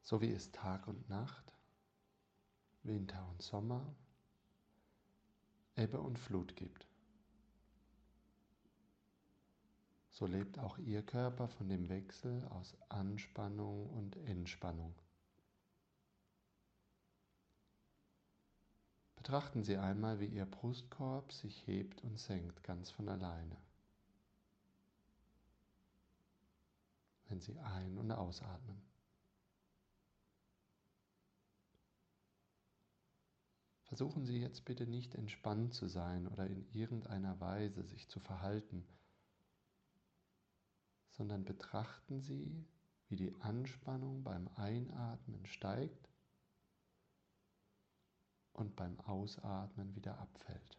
So wie es Tag und Nacht, Winter und Sommer, Ebbe und Flut gibt. So lebt auch Ihr Körper von dem Wechsel aus Anspannung und Entspannung. Betrachten Sie einmal, wie Ihr Brustkorb sich hebt und senkt ganz von alleine, wenn Sie ein- und ausatmen. Versuchen Sie jetzt bitte nicht entspannt zu sein oder in irgendeiner Weise sich zu verhalten, sondern betrachten Sie, wie die Anspannung beim Einatmen steigt und beim Ausatmen wieder abfällt.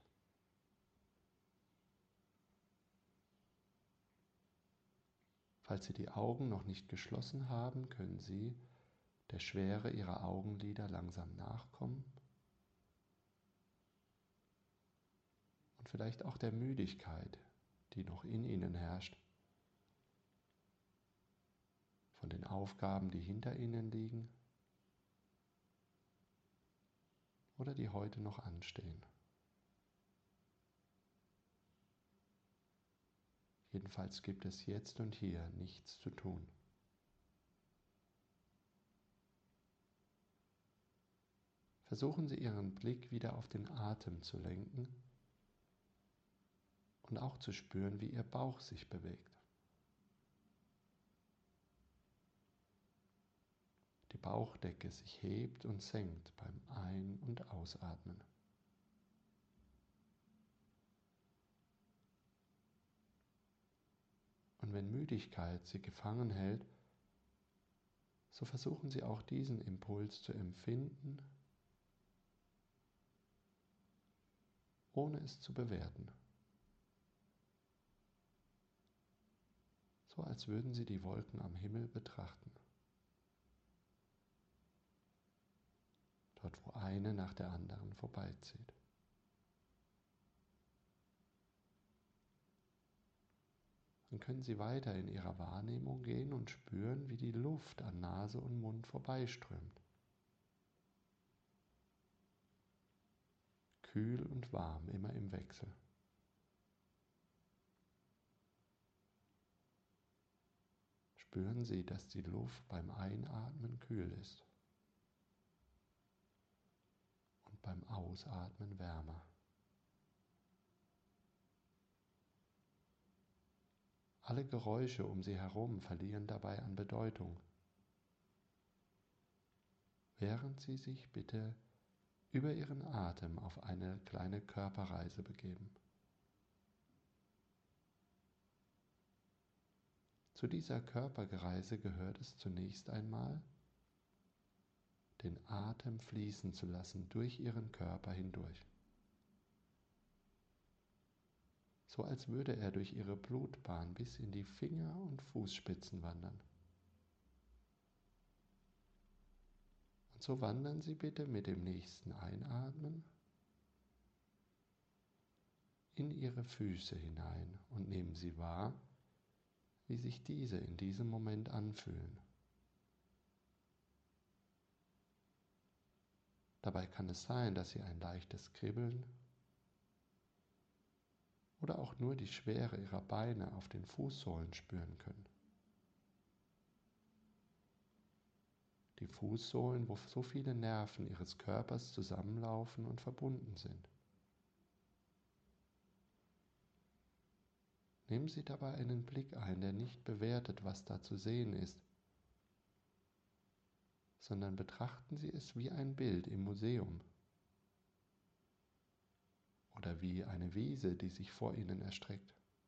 Falls Sie die Augen noch nicht geschlossen haben, können Sie der Schwere Ihrer Augenlider langsam nachkommen und vielleicht auch der Müdigkeit, die noch in Ihnen herrscht, von den Aufgaben, die hinter Ihnen liegen oder die heute noch anstehen. Jedenfalls gibt es jetzt und hier nichts zu tun. Versuchen Sie Ihren Blick wieder auf den Atem zu lenken und auch zu spüren, wie Ihr Bauch sich bewegt. Die Bauchdecke sich hebt und senkt beim Ein- und Ausatmen. Und wenn Müdigkeit Sie gefangen hält, so versuchen Sie auch diesen Impuls zu empfinden, ohne es zu bewerten. So als würden Sie die Wolken am Himmel betrachten. Dort, wo eine nach der anderen vorbeizieht. Dann können Sie weiter in Ihrer Wahrnehmung gehen und spüren, wie die Luft an Nase und Mund vorbeiströmt. Kühl und warm, immer im Wechsel. Spüren Sie, dass die Luft beim Einatmen kühl ist und beim Ausatmen wärmer. Alle Geräusche um Sie herum verlieren dabei an Bedeutung, während Sie sich bitte über Ihren Atem auf eine kleine Körperreise begeben. Zu dieser Körperreise gehört es zunächst einmal, den Atem fließen zu lassen durch Ihren Körper hindurch. So als würde er durch Ihre Blutbahn bis in die Finger- und Fußspitzen wandern. Und so wandern Sie bitte mit dem nächsten Einatmen in Ihre Füße hinein und nehmen Sie wahr, wie sich diese in diesem Moment anfühlen. Dabei kann es sein, dass Sie ein leichtes Kribbeln oder auch nur die Schwere Ihrer Beine auf den Fußsohlen spüren können. Die Fußsohlen, wo so viele Nerven Ihres Körpers zusammenlaufen und verbunden sind. Nehmen Sie dabei einen Blick ein, der nicht bewertet, was da zu sehen ist, sondern betrachten Sie es wie ein Bild im Museum oder wie eine Wiese, die sich vor Ihnen erstreckt.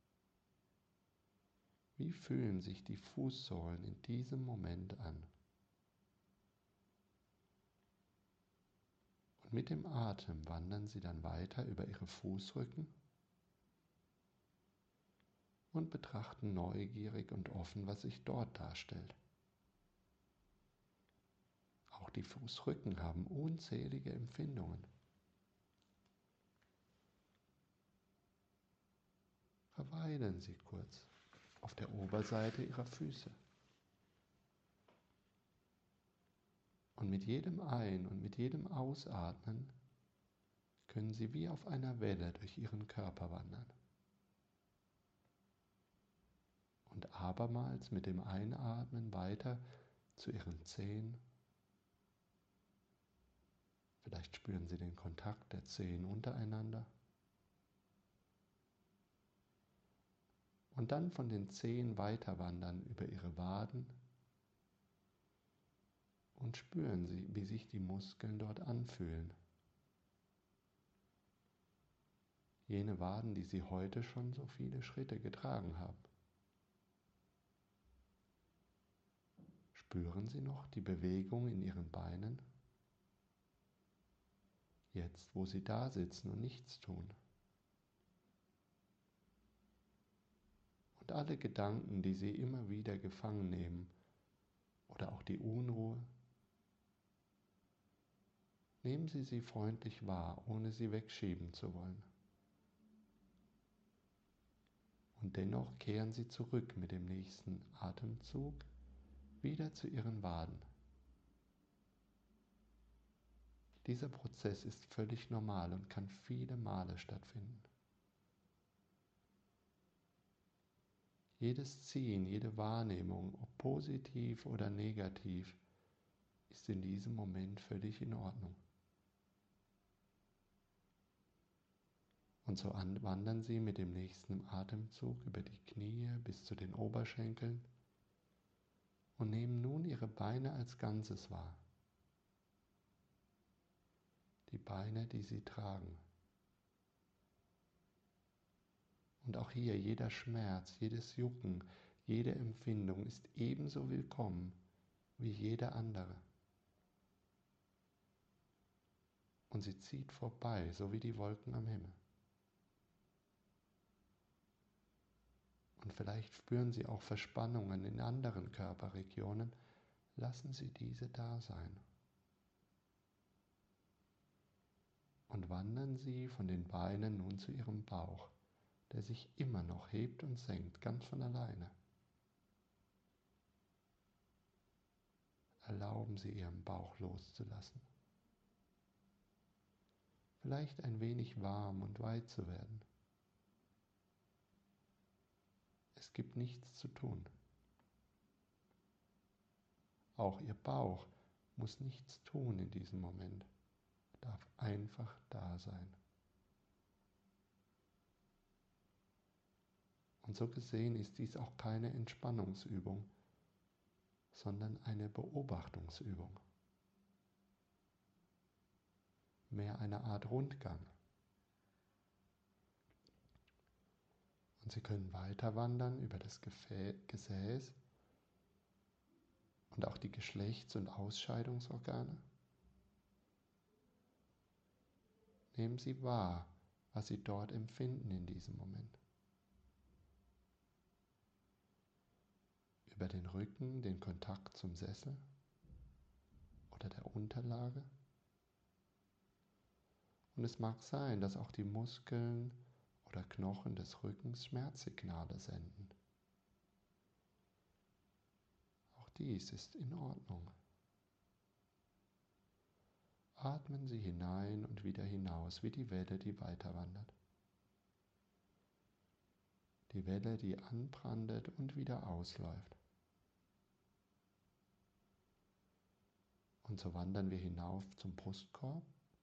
Wie fühlen sich die Fußsohlen in diesem Moment an? Und mit dem Atem wandern Sie dann weiter über Ihre Fußrücken und betrachten neugierig und offen, was sich dort darstellt. Auch die Fußrücken haben unzählige Empfindungen. Verweilen Sie kurz auf der Oberseite Ihrer Füße. Und mit jedem Ein- und mit jedem Ausatmen können Sie wie auf einer Welle durch Ihren Körper wandern. Und abermals mit dem Einatmen weiter zu Ihren Zehen. Vielleicht spüren Sie den Kontakt der Zehen untereinander. Und dann von den Zehen weiter wandern über Ihre Waden. Und spüren Sie, wie sich die Muskeln dort anfühlen. Jene Waden, die Sie heute schon so viele Schritte getragen haben. Spüren Sie noch die Bewegung in Ihren Beinen? Jetzt, wo Sie da sitzen und nichts tun. Und alle Gedanken, die Sie immer wieder gefangen nehmen, oder auch die Unruhe, nehmen Sie sie freundlich wahr, ohne sie wegschieben zu wollen. Und dennoch kehren Sie zurück mit dem nächsten Atemzug wieder zu Ihren Waden. Dieser Prozess ist völlig normal und kann viele Male stattfinden. Jedes Ziehen, jede Wahrnehmung, ob positiv oder negativ, ist in diesem Moment völlig in Ordnung. Und so wandern Sie mit dem nächsten Atemzug über die Knie bis zu den Oberschenkeln und nehmen nun Ihre Beine als Ganzes wahr. Die Beine, die Sie tragen. Und auch hier jeder Schmerz, jedes Jucken, jede Empfindung ist ebenso willkommen wie jede andere. Und sie zieht vorbei, so wie die Wolken am Himmel. Und vielleicht spüren Sie auch Verspannungen in anderen Körperregionen. Lassen Sie diese da sein. Und wandern Sie von den Beinen nun zu Ihrem Bauch, der sich immer noch hebt und senkt, ganz von alleine. Erlauben Sie Ihrem Bauch loszulassen. Vielleicht ein wenig warm und weit zu werden. Es gibt nichts zu tun. Auch Ihr Bauch muss nichts tun in diesem Moment, darf einfach da sein. Und so gesehen ist dies auch keine Entspannungsübung, sondern eine Beobachtungsübung. Mehr eine Art Rundgang. Und Sie können weiter wandern über das Gesäß und auch die Geschlechts- und Ausscheidungsorgane. Nehmen Sie wahr, was Sie dort empfinden in diesem Moment. Über den Rücken, den Kontakt zum Sessel oder der Unterlage. Und es mag sein, dass auch die Muskeln oder Knochen des Rückens Schmerzsignale senden. Auch dies ist in Ordnung. Atmen Sie hinein und wieder hinaus, wie die Welle, die weiter wandert. Die Welle, die anbrandet und wieder ausläuft. Und so wandern wir hinauf zum Brustkorb.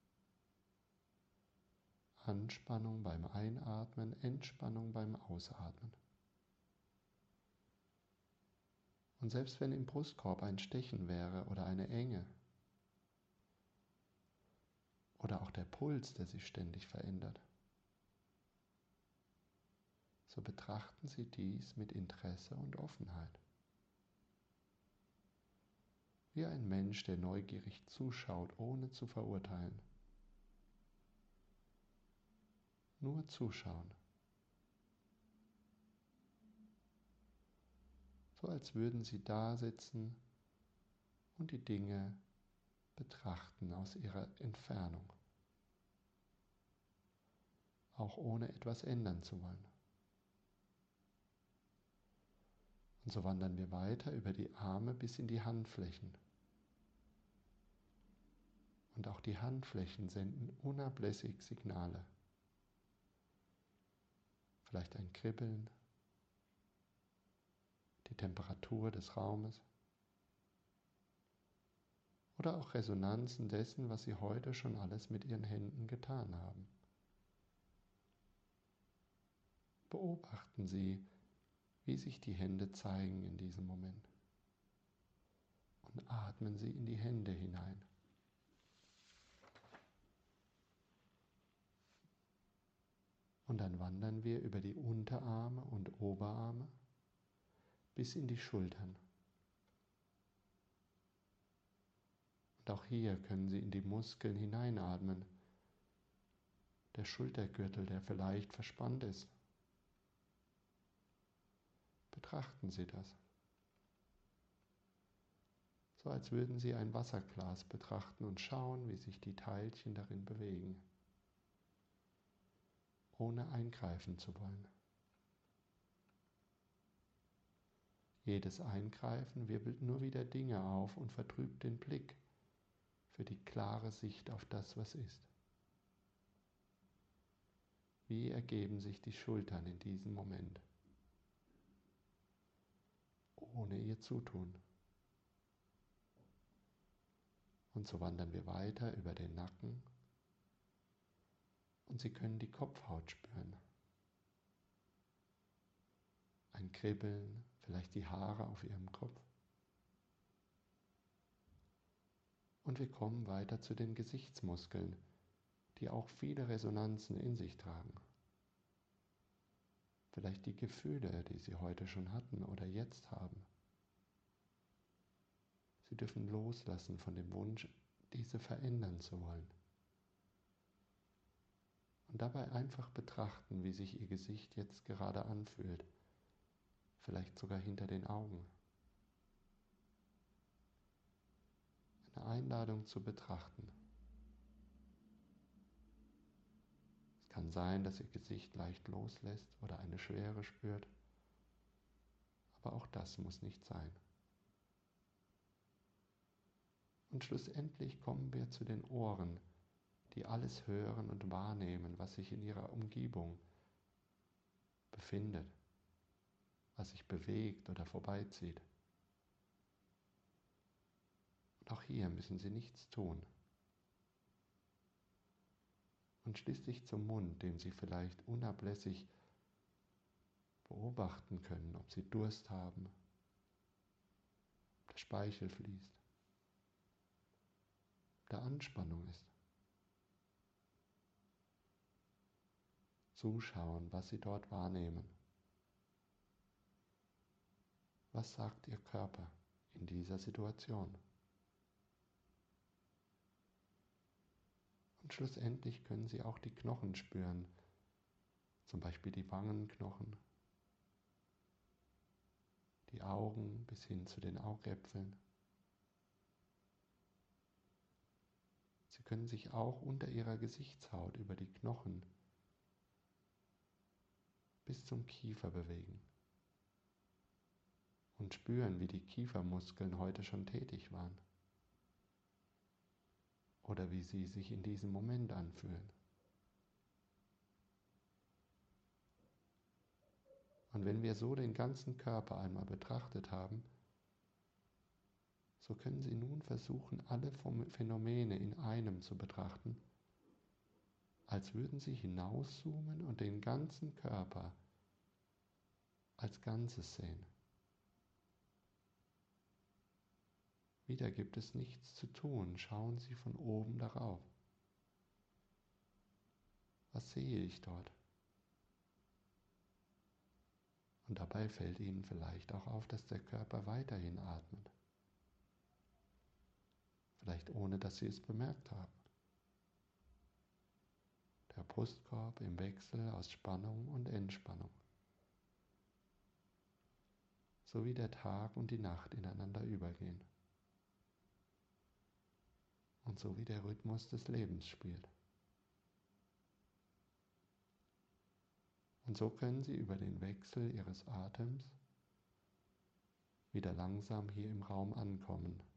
Anspannung beim Einatmen, Entspannung beim Ausatmen. Und selbst wenn im Brustkorb ein Stechen wäre oder eine Enge oder auch der Puls, der sich ständig verändert, so betrachten Sie dies mit Interesse und Offenheit. Wie ein Mensch, der neugierig zuschaut, ohne zu verurteilen. Nur zuschauen. So als würden Sie da sitzen und die Dinge betrachten aus ihrer Entfernung, auch ohne etwas ändern zu wollen. Und so wandern wir weiter über die Arme bis in die Handflächen. Und auch die Handflächen senden unablässig Signale. Vielleicht ein Kribbeln, die Temperatur des Raumes oder auch Resonanzen dessen, was Sie heute schon alles mit Ihren Händen getan haben. Beobachten Sie, wie sich die Hände zeigen in diesem Moment. Und atmen Sie in die Hände hinein. Und dann wandern wir über die Unterarme und Oberarme bis in die Schultern. Und auch hier können Sie in die Muskeln hineinatmen. Der Schultergürtel, der vielleicht verspannt ist. Betrachten Sie das. So als würden Sie ein Wasserglas betrachten und schauen, wie sich die Teilchen darin bewegen, ohne eingreifen zu wollen. Jedes Eingreifen wirbelt nur wieder Dinge auf und vertrübt den Blick für die klare Sicht auf das, was ist. Wie ergeben sich die Schultern in diesem Moment, ohne ihr Zutun? Und so wandern wir weiter über den Nacken und Sie können die Kopfhaut spüren. Ein Kribbeln, vielleicht die Haare auf Ihrem Kopf. Und wir kommen weiter zu den Gesichtsmuskeln, die auch viele Resonanzen in sich tragen. Vielleicht die Gefühle, die Sie heute schon hatten oder jetzt haben. Sie dürfen loslassen von dem Wunsch, diese verändern zu wollen. Und dabei einfach betrachten, wie sich Ihr Gesicht jetzt gerade anfühlt. Vielleicht sogar hinter den Augen. Eine Einladung zu betrachten. Es kann sein, dass Ihr Gesicht leicht loslässt oder eine Schwere spürt, aber auch das muss nicht sein. Und schlussendlich kommen wir zu den Ohren, die alles hören und wahrnehmen, was sich in ihrer Umgebung befindet, was sich bewegt oder vorbeizieht. Und auch hier müssen Sie nichts tun. Und schließlich zum Mund, den Sie vielleicht unablässig beobachten können, ob Sie Durst haben, ob der Speichel fließt, ob da Anspannung ist. Zuschauen, was Sie dort wahrnehmen. Was sagt Ihr Körper in dieser Situation? Und schlussendlich können Sie auch die Knochen spüren, zum Beispiel die Wangenknochen, die Augen bis hin zu den Augäpfeln. Sie können sich auch unter Ihrer Gesichtshaut über die Knochen bis zum Kiefer bewegen und spüren, wie die Kiefermuskeln heute schon tätig waren oder wie sie sich in diesem Moment anfühlen. Und wenn wir so den ganzen Körper einmal betrachtet haben, so können Sie nun versuchen, alle Phänomene in einem zu betrachten, als würden Sie hinauszoomen und den ganzen Körper als Ganzes sehen. Wieder gibt es nichts zu tun, schauen Sie von oben darauf. Was sehe ich dort? Und dabei fällt Ihnen vielleicht auch auf, dass der Körper weiterhin atmet. Vielleicht ohne, dass Sie es bemerkt haben. Der Brustkorb im Wechsel aus Spannung und Entspannung. So wie der Tag und die Nacht ineinander übergehen. Und so wie der Rhythmus des Lebens spielt. Und so können Sie über den Wechsel Ihres Atems wieder langsam hier im Raum ankommen.